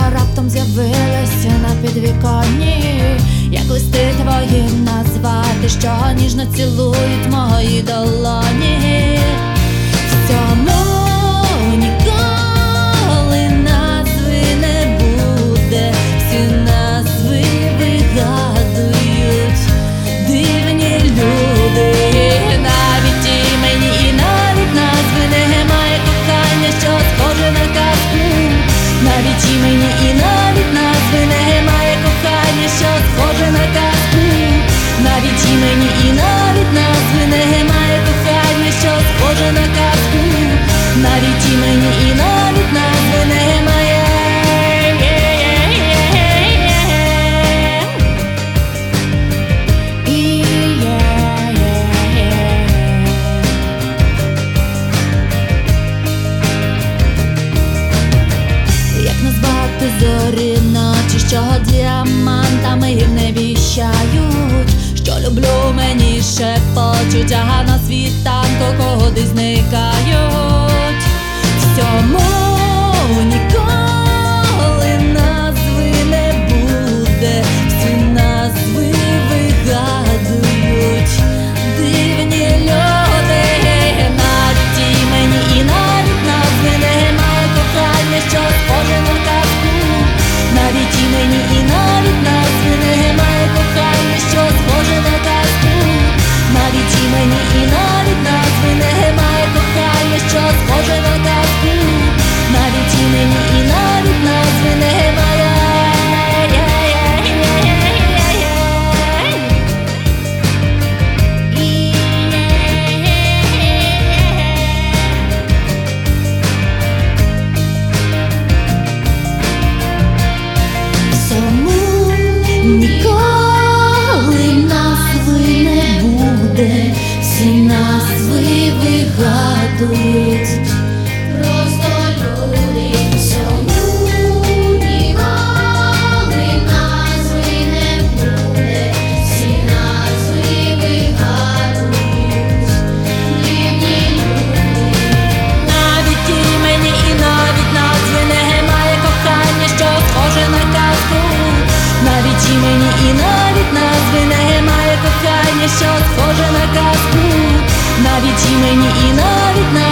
раптом з'явилися на підвіконні, як листи твої назвати, що ніжно цілують мої долоні. В цьому ніколи назви не буде, всі назви вигадують дивні люди. Навіть імені і навіть назви немає кохання, що схоже на казку. Навіть імені і навіть назви немає кохання, що схоже на казку. Навіть імені і навіть назви немає кохання, що схоже на казку. Навіть імені і навіть назви немає. Як назвати зорі ночі, що діамантами в небі щають, що люблю мені шепочуть, а на світанку кудись зникають. В цьому ніколи назви не буде, всі назви вигадують дивні люди. Навіть імені і навіть назви немає кохання, що схоже на казку. Навіть імені і навіть назви немає кохання, що схоже на казку. Навіть імені і навіть назви немає кохання, що схоже на казку. Навіть імені і навіть назви немає. Ніколи назви не буде, всі назви вигадують просто люди. Всьому ніколи назви не буде, всі назви вигадують дивні люди. Навіть імені і навіть назви немає кохання, що схоже на казку. Навіть імені і навіть назви немає кохання, що схоже на казку. Навіть імені і навіть